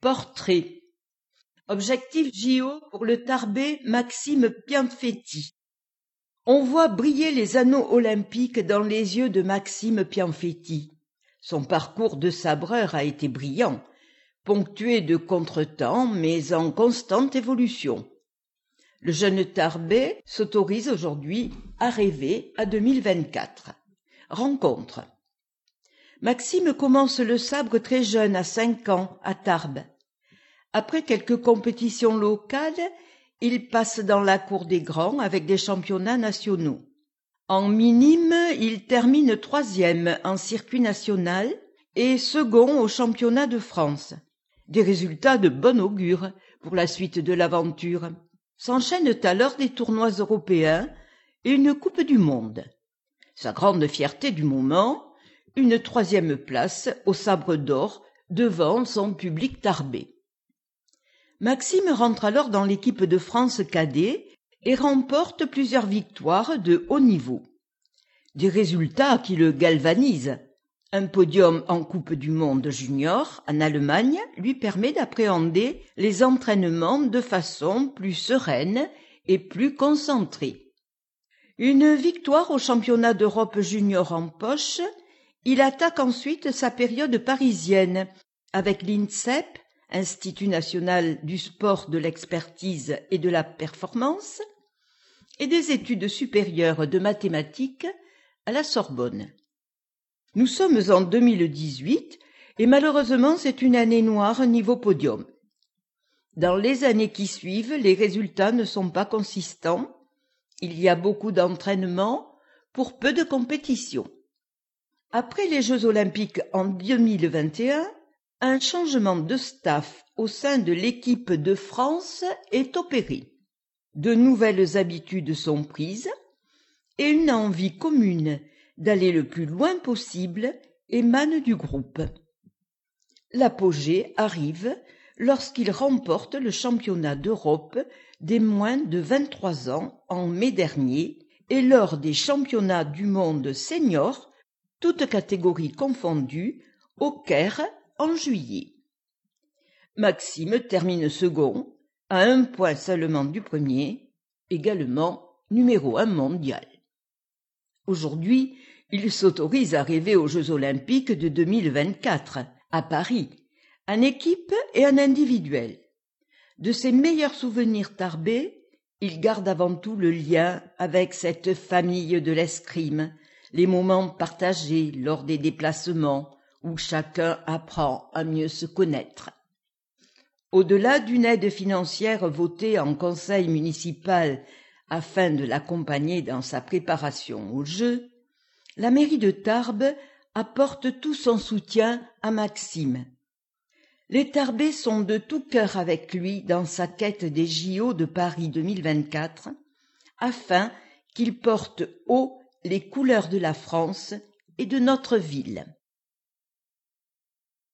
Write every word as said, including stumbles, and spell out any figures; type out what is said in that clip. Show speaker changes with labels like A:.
A: Portrait. Objectif J O pour le Tarbais Maxime Pianfetti. On voit briller les anneaux olympiques dans les yeux de Maxime Pianfetti. Son parcours de sabreur a été brillant, ponctué de contretemps mais en constante évolution. Le jeune Tarbais s'autorise aujourd'hui à rêver à deux mille vingt-quatre. Rencontre. Maxime commence le sabre très jeune, à cinq ans, à Tarbes. Après quelques compétitions locales, il passe dans la cour des grands avec des championnats nationaux. En minime, il termine troisième en circuit national et second au championnat de France. Des résultats de bon augure pour la suite de l'aventure. S'enchaînent alors des tournois européens et une Coupe du Monde. Sa grande fierté du moment, une troisième place au sabre d'or devant son public tarbais. Maxime rentre alors dans l'équipe de France cadet et remporte plusieurs victoires de haut niveau. Des résultats qui le galvanisent. Un podium en Coupe du Monde junior en Allemagne lui permet d'appréhender les entraînements de façon plus sereine et plus concentrée. Une victoire au championnat d'Europe junior en poche, il attaque ensuite sa période parisienne avec l'INSEP, Institut national du sport, de l'expertise et de la performance, et des études supérieures de mathématiques à la Sorbonne. Nous sommes en deux mille dix-huit et malheureusement c'est une année noire niveau podium. Dans les années qui suivent, les résultats ne sont pas consistants. Il y a beaucoup d'entraînement pour peu de compétition. Après les Jeux olympiques en deux mille vingt et un, un changement de staff au sein de l'équipe de France est opéré. De nouvelles habitudes sont prises et une envie commune d'aller le plus loin possible émane du groupe. L'apogée arrive lorsqu'il remporte le championnat d'Europe des moins de vingt-trois ans en mai dernier et lors des championnats du monde senior, toutes catégories confondues, au Caire en juillet. Maxime termine second, à un point seulement du premier, également numéro un mondial. Aujourd'hui, il s'autorise à rêver aux Jeux olympiques de deux mille vingt-quatre, à Paris, en équipe et en individuel. De ses meilleurs souvenirs tarbais, il garde avant tout le lien avec cette famille de l'escrime, les moments partagés lors des déplacements où chacun apprend à mieux se connaître. Au-delà d'une aide financière votée en conseil municipal afin de l'accompagner dans sa préparation aux Jeux, la mairie de Tarbes apporte tout son soutien à Maxime. Les Tarbais sont de tout cœur avec lui dans sa quête des J O de Paris deux mille vingt-quatre, afin qu'il porte haut les couleurs de la France et de notre ville.